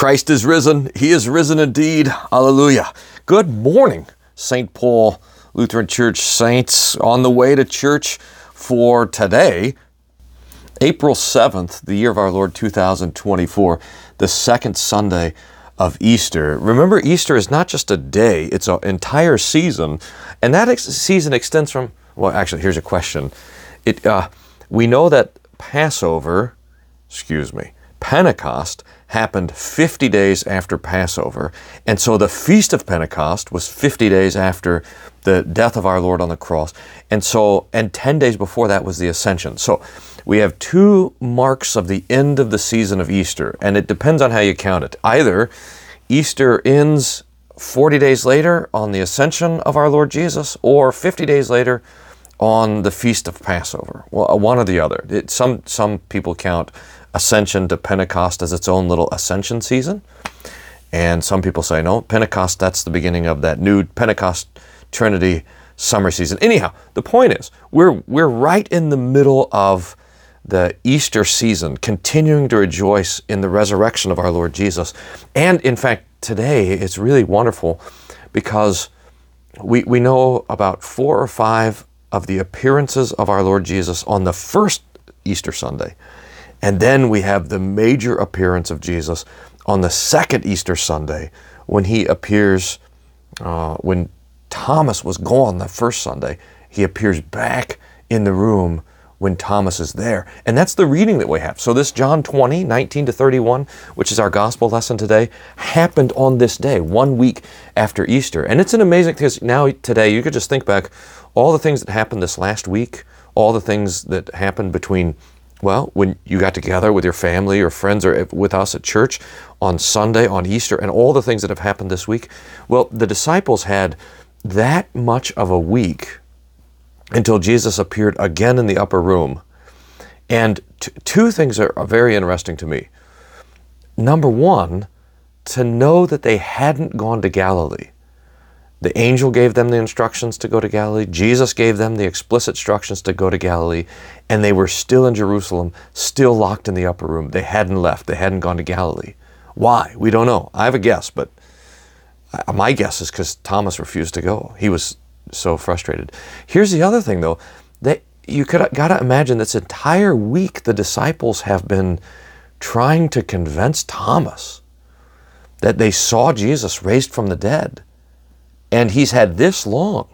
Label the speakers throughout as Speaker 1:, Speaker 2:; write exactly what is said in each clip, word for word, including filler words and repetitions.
Speaker 1: Christ is risen. He is risen indeed. Hallelujah. Good morning, Saint Paul Lutheran Church saints on the way to church for today, April seventh, the year of our Lord two thousand twenty-four, the second Sunday of Easter. Remember, Easter is not just a day, it's an entire season. And that ex- season extends from, well, actually, here's a question. It uh, we know that Passover, excuse me, Pentecost happened fifty days after Passover. And so the Feast of Pentecost was fifty days after the death of our Lord on the cross. And so, and ten days before that was the Ascension. So we have two marks of the end of the season of Easter, and it depends on how you count it. Either Easter ends forty days later on the Ascension of our Lord Jesus, or fifty days later on the Feast of Passover. Well, one or the other. It, some, some people count Ascension to Pentecost as its own little Ascension season. And some people say, no, Pentecost, that's the beginning of that new Pentecost Trinity summer season. Anyhow, the point is, we're we're right in the middle of the Easter season, continuing to rejoice in the resurrection of our Lord Jesus. And in fact, today it's really wonderful because we we know about four or five of the appearances of our Lord Jesus on the first Easter Sunday. And then we have the major appearance of Jesus on the second Easter Sunday when he appears, uh, when Thomas was gone the first Sunday, he appears back in the room when Thomas is there. And that's the reading that we have. So this John twenty, nineteen to thirty-one, which is our gospel lesson today, happened on this day, one week after Easter. And it's an amazing thing, because now today you could just think back all the things that happened this last week, all the things that happened between, well, when you got together with your family or friends or with us at church on Sunday, on Easter, and all the things that have happened this week. Well, the disciples had that much of a week until Jesus appeared again in the upper room. And t- two things are, are very interesting to me. Number one, to know that they hadn't gone to Galilee. The angel gave them the instructions to go to Galilee. Jesus gave them the explicit instructions to go to Galilee. And they were still in Jerusalem, still locked in the upper room. They hadn't left. They hadn't gone to Galilee. Why? We don't know. I have a guess, but my guess is because Thomas refused to go. He was so frustrated. Here's the other thing, though. That you could got to imagine this entire week the disciples have been trying to convince Thomas that they saw Jesus raised from the dead. And he's had this long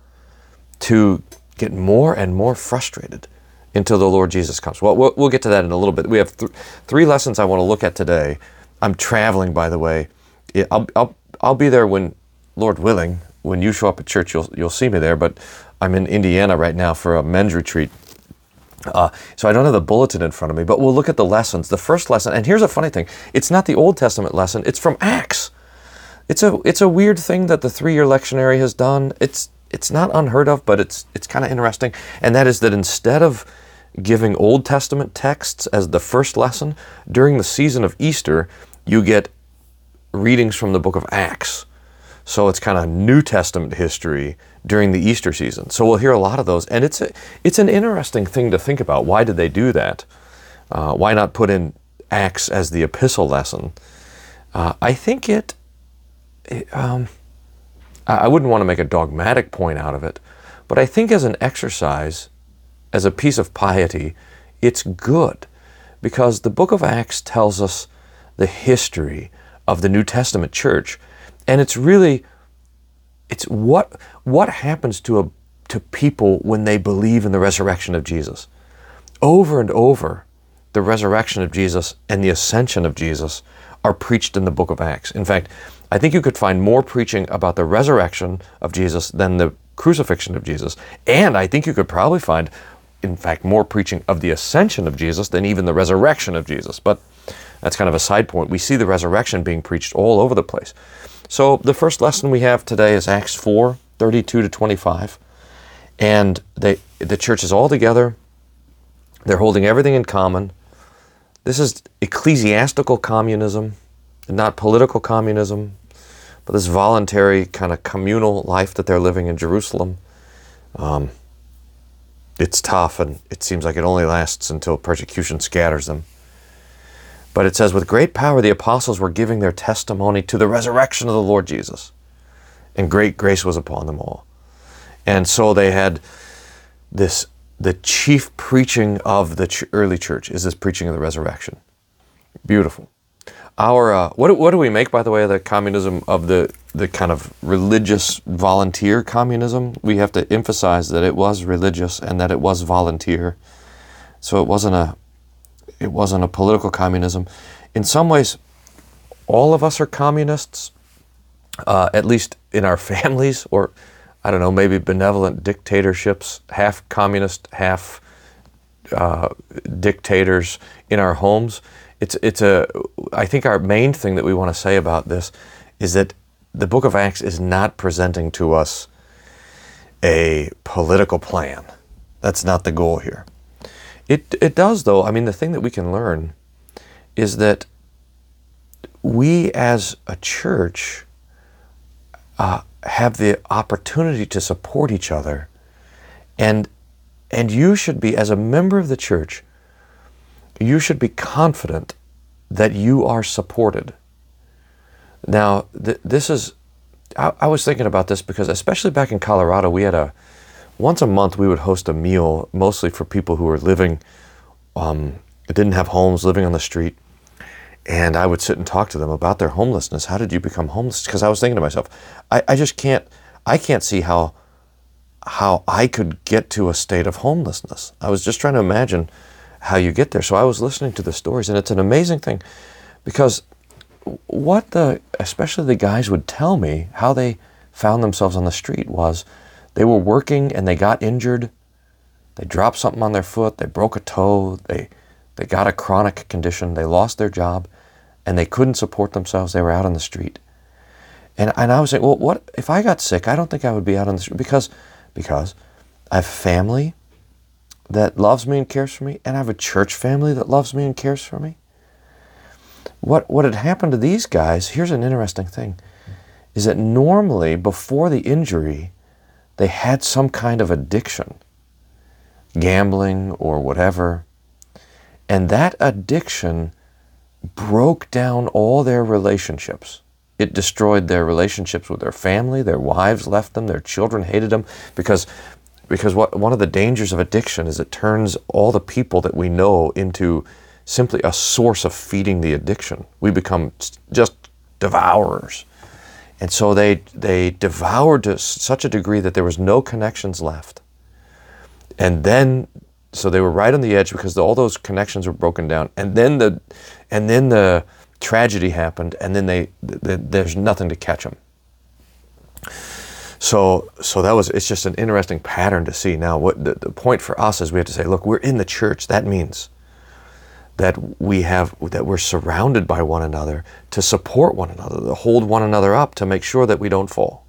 Speaker 1: to get more and more frustrated until the Lord Jesus comes. Well, we'll, we'll get to that in a little bit. We have th- three lessons I want to look at today. I'm traveling, by the way. I'll, I'll, I'll be there when, Lord willing, when you show up at church, you'll, you'll see me there. But I'm in Indiana right now for a men's retreat. Uh, so I don't have the bulletin in front of me, but we'll look at the lessons. The first lesson, and here's a funny thing. It's not the Old Testament lesson. It's from Acts. It's a it's a weird thing that the three-year lectionary has done. It's it's not unheard of, but it's it's kind of interesting. And that is that instead of giving Old Testament texts as the first lesson, during the season of Easter, you get readings from the book of Acts. So it's kind of New Testament history during the Easter season. So we'll hear a lot of those. And it's a, it's an interesting thing to think about. Why did they do that? Uh, why not put in Acts as the epistle lesson? Uh, I think it... Um, I wouldn't want to make a dogmatic point out of it, but I think as an exercise, as a piece of piety, it's good, because the book of Acts tells us the history of the New Testament church, and it's really, it's what what happens to a to people when they believe in the resurrection of Jesus. Over and over, the resurrection of Jesus and the ascension of Jesus are preached in the book of Acts. In fact, I think you could find more preaching about the resurrection of Jesus than the crucifixion of Jesus. And I think you could probably find, in fact, more preaching of the ascension of Jesus than even the resurrection of Jesus. But that's kind of a side point. We see the resurrection being preached all over the place. So the first lesson we have today is Acts four, thirty-two to twenty-five. And they, the church is all together. They're holding everything in common. This is ecclesiastical communism, not political communism, but this voluntary kind of communal life that they're living in Jerusalem. Um, it's tough, and it seems like it only lasts until persecution scatters them. But it says, with great power the apostles were giving their testimony to the resurrection of the Lord Jesus, and great grace was upon them all. And so they had this, the chief preaching of the ch- early church is this preaching of the resurrection. Beautiful. Our uh, what what do we make, by the way, of the communism, of the the kind of religious volunteer communism? We have to emphasize that it was religious and that it was volunteer. So it wasn't a it wasn't a political communism. In some ways, all of us are communists, uh, at least in our families, or I don't know, maybe benevolent dictatorships, half communist, half uh, dictators in our homes. It's it's a. I think our main thing that we want to say about this is that the Book of Acts is not presenting to us a political plan. That's not the goal here. It it does, though. I mean, the thing that we can learn is that we as a church uh, have the opportunity to support each other, and and you should be, as a member of the church, you should be confident that you are supported. Now, th- this is, I, I was thinking about this because especially back in Colorado, we had a, once a month we would host a meal, mostly for people who were living, um, didn't have homes, living on the street. And I would sit and talk to them about their homelessness. How did you become homeless? Because I was thinking to myself, I, I just can't, I can't see how, how I could get to a state of homelessness. I was just trying to imagine how you get there. So I was listening to the stories, and it's an amazing thing because what the, especially the guys would tell me, how they found themselves on the street was they were working and they got injured. They dropped something on their foot. They broke a toe. They, they got a chronic condition. They lost their job and they couldn't support themselves. They were out on the street. And, and I was saying, well, what if I got sick? I don't think I would be out on the street because, because I have family that loves me and cares for me, and I have a church family that loves me and cares for me. What what had happened to these guys, here's an interesting thing, is that normally before the injury, they had some kind of addiction, gambling or whatever, and that addiction broke down all their relationships. It destroyed their relationships with their family, their wives left them, their children hated them, because Because what, one of the dangers of addiction is it turns all the people that we know into simply a source of feeding the addiction. We become just devourers. And so they they devoured to such a degree that there was no connections left. And then, so they were right on the edge because all those connections were broken down. And then the, and then the tragedy happened, and then they, they there's nothing to catch them. So, so that was, it's just an interesting pattern to see. Now, what the, the point for us is we have to say, look, we're in the church. That means that we have, that we're surrounded by one another to support one another, to hold one another up, to make sure that we don't fall.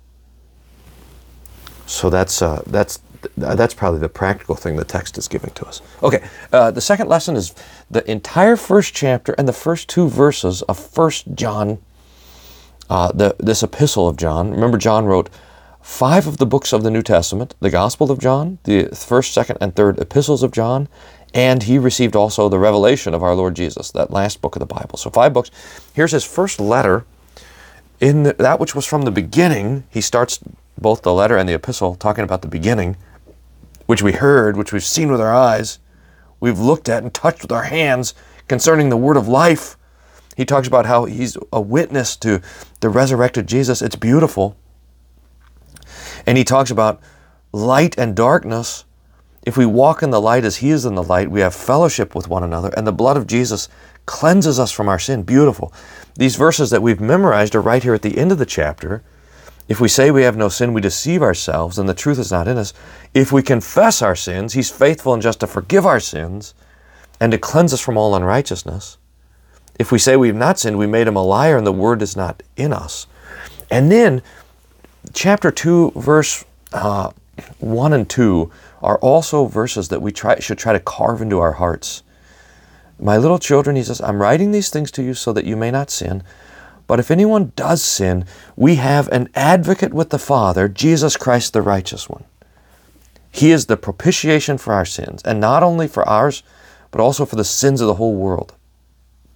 Speaker 1: So that's, uh, that's, that's probably the practical thing the text is giving to us. Okay, uh, the second lesson is the entire first chapter and the first two verses of First John, uh, the, this epistle of John. Remember, John wrote five of the books of the New Testament, the Gospel of John, the first, second, and third epistles of John, and he received also the revelation of our Lord Jesus, that last book of the Bible. So five books. Here's his first letter. In the, that which was from the beginning, he starts both the letter and the epistle talking about the beginning, which we heard, which we've seen with our eyes, we've looked at and touched with our hands concerning the word of life. He talks about how he's a witness to the resurrected Jesus. It's beautiful. And he talks about light and darkness. If we walk in the light as he is in the light, we have fellowship with one another, and the blood of Jesus cleanses us from our sin. Beautiful. These verses that we've memorized are right here at the end of the chapter. If we say we have no sin, we deceive ourselves, and the truth is not in us. If we confess our sins, he's faithful and just to forgive our sins and to cleanse us from all unrighteousness. If we say we have not sinned, we made him a liar, and the word is not in us. And then chapter two, verse uh, one and two are also verses that we try, should try to carve into our hearts. My little children, he says, I'm writing these things to you so that you may not sin. But if anyone does sin, we have an advocate with the Father, Jesus Christ the righteous one. He is the propitiation for our sins, and not only for ours, but also for the sins of the whole world.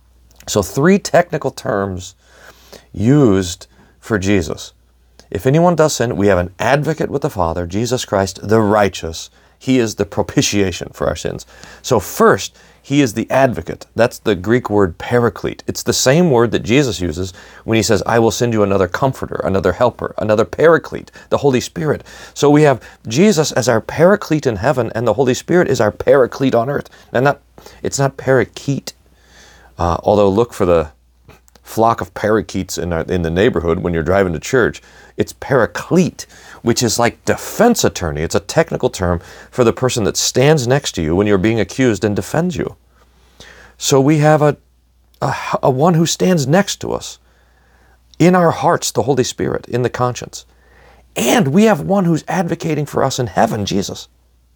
Speaker 1: So three technical terms used for Jesus. If anyone does sin, we have an advocate with the Father, Jesus Christ, the righteous. He is the propitiation for our sins. So first, he is the advocate. That's the Greek word paraclete. It's the same word that Jesus uses when he says, I will send you another comforter, another helper, another paraclete, the Holy Spirit. So we have Jesus as our paraclete in heaven, and the Holy Spirit is our paraclete on earth. And not, it's not parakeet, uh, although look for the flock of parakeets in, our, in the neighborhood when you're driving to church. It's paraclete, which is like defense attorney. It's a technical term for the person that stands next to you when you're being accused and defends you. So we have a, a, a one who stands next to us in our hearts, the Holy Spirit, in the conscience. And we have one who's advocating for us in heaven, Jesus.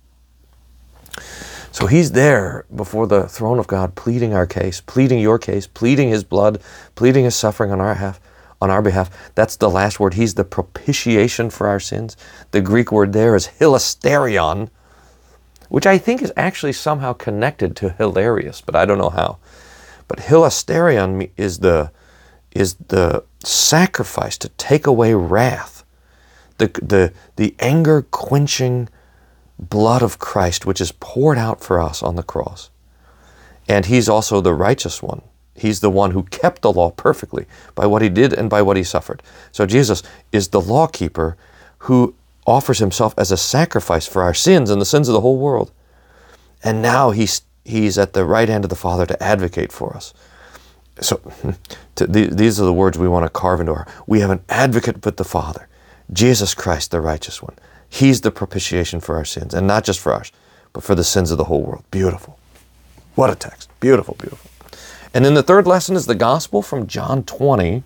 Speaker 1: So he's there before the throne of God, pleading our case, pleading your case, pleading his blood, pleading his suffering on our behalf. On our behalf. That's the last word. He's the propitiation for our sins. The Greek word there is hilasterion, which I think is actually somehow connected to hilarious, but I don't know how. But hilasterion is the is the sacrifice to take away wrath, the the the anger quenching blood of Christ, which is poured out for us on the cross. And he's also the righteous one. He's the one who kept the law perfectly by what he did and by what he suffered. So Jesus is the lawkeeper who offers himself as a sacrifice for our sins and the sins of the whole world. And now he's, he's at the right hand of the Father to advocate for us. So to, these are the words we want to carve into our... We have an advocate with the Father, Jesus Christ, the righteous one. He's the propitiation for our sins, and not just for ours, but for the sins of the whole world. Beautiful. What a text. Beautiful, beautiful. And then the third lesson is the gospel from John twenty.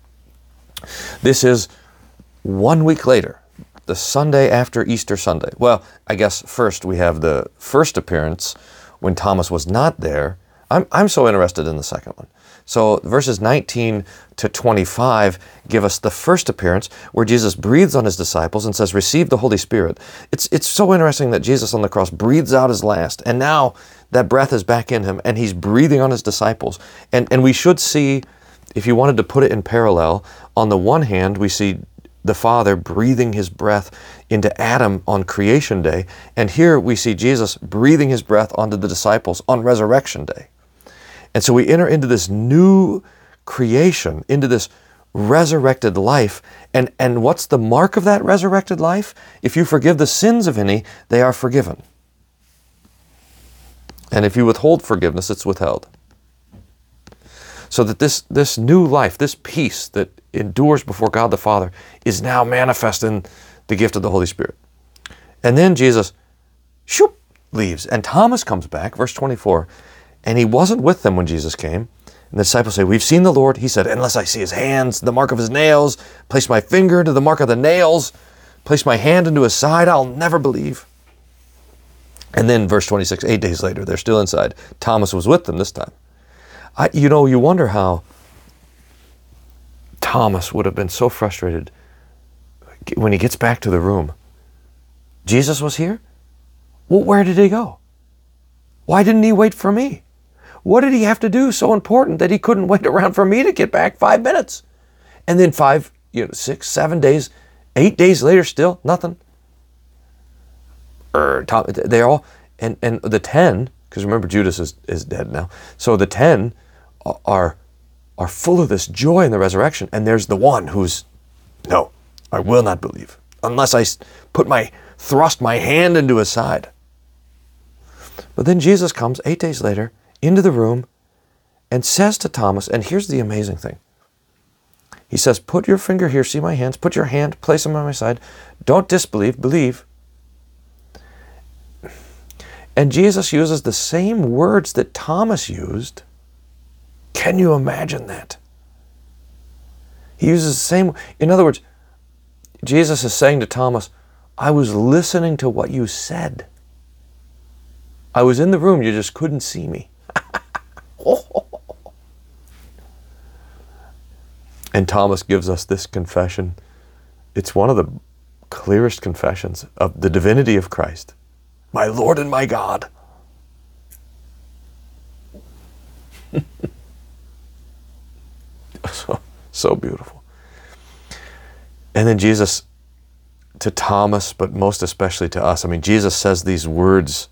Speaker 1: This is one week later, the Sunday after Easter Sunday. Well, I guess first we have the first appearance when Thomas was not there. I'm, I'm so interested in the second one. So verses nineteen to twenty-five give us the first appearance where Jesus breathes on his disciples and says, receive the Holy Spirit. It's, it's so interesting that Jesus on the cross breathes out his last, and now that breath is back in him, and he's breathing on his disciples. And, and we should see, if you wanted to put it in parallel, on the one hand, we see the Father breathing his breath into Adam on creation day, and here we see Jesus breathing his breath onto the disciples on resurrection day. And so we enter into this new creation, into this resurrected life. And, and what's the mark of that resurrected life? If you forgive the sins of any, they are forgiven. And if you withhold forgiveness, it's withheld. So that this, this new life, this peace that endures before God the Father, is now manifest in the gift of the Holy Spirit. And then Jesus, shoop, leaves. And Thomas comes back, verse twenty-four, and he wasn't with them when Jesus came. And the disciples say, we've seen the Lord. He said, unless I see his hands, the mark of his nails, place my finger into the mark of the nails, place my hand into his side, I'll never believe. And then verse twenty-six, eight days later, they're still inside. Thomas was with them this time. I, you know, you wonder how Thomas would have been so frustrated when he gets back to the room. Jesus was here? Well, where did he go? Why didn't he wait for me? What did he have to do so important that he couldn't wait around for me to get back five minutes? And then five, you know, six, seven days, eight days later, still nothing. Er, Tom, they're all, and, and the ten, because remember Judas is, is dead now. So the ten are, are full of this joy in the resurrection. And there's the one who's, no, I will not believe unless I put my, thrust my hand into his side. But then Jesus comes eight days later into the room and says to Thomas, and here's the amazing thing. He says, put your finger here, see my hands, put your hand, place them on my side. Don't disbelieve, believe. And Jesus uses the same words that Thomas used. Can you imagine that? He uses the same, in other words, Jesus is saying to Thomas, I was listening to what you said. I was in the room, you just couldn't see me. And Thomas gives us this confession. It's one of the clearest confessions of the divinity of Christ. My Lord and my God. So, so beautiful. And then Jesus, to Thomas, but most especially to us, I mean, Jesus says these words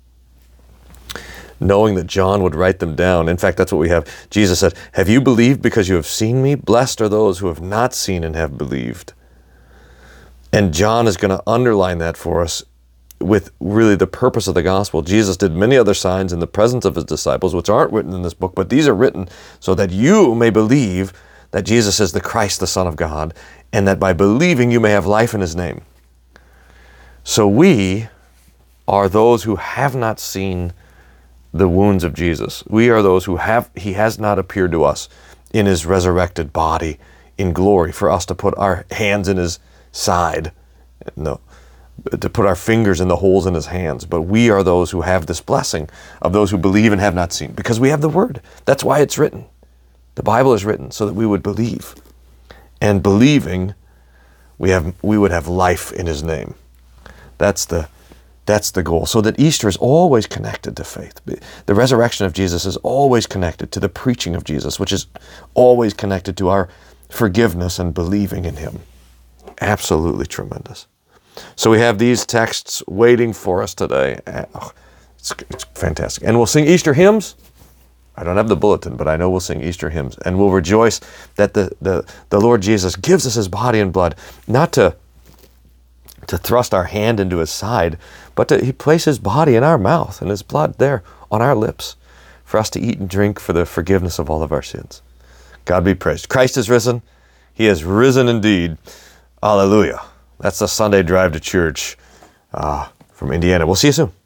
Speaker 1: knowing that John would write them down. In fact, that's what we have. Jesus said, have you believed because you have seen me? Blessed are those who have not seen and have believed. And John is going to underline that for us with really the purpose of the gospel. Jesus did many other signs in the presence of his disciples, which aren't written in this book, but these are written so that you may believe that Jesus is the Christ, the Son of God, and that by believing you may have life in his name. So we are those who have not seen the wounds of Jesus. We are those who have, he has not appeared to us in his resurrected body in glory for us to put our hands in his side, no, to put our fingers in the holes in his hands. But we are those who have this blessing of those who believe and have not seen, because we have the word. That's why it's written. The Bible is written so that we would believe. And believing, we have we would have life in his name. That's the That's the goal. So that Easter is always connected to faith. The resurrection of Jesus is always connected to the preaching of Jesus, which is always connected to our forgiveness and believing in him. Absolutely tremendous. So we have these texts waiting for us today. Oh, it's, it's fantastic. And we'll sing Easter hymns. I don't have the bulletin, but I know we'll sing Easter hymns. And we'll rejoice that the, the, the Lord Jesus gives us his body and blood, not to to thrust our hand into his side, but to, he placed his body in our mouth and his blood there on our lips for us to eat and drink for the forgiveness of all of our sins. God be praised. Christ is risen. He has risen indeed. Hallelujah. That's the Sunday drive to church uh, from Indiana. We'll see you soon.